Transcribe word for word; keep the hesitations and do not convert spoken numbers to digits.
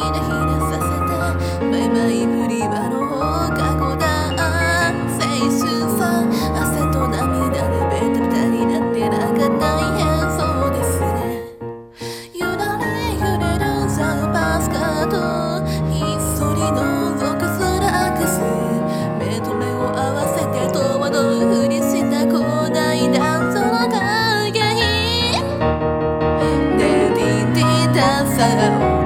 ひらひらさせてバイバイ振り場の放課後だ青春さ汗と涙でベタベタになってなんか大変そうですねゆらり揺れるシャンパンスカートひっそり覗くスラックス目と目を合わせて戸惑うふりした広大なその影レディディタさ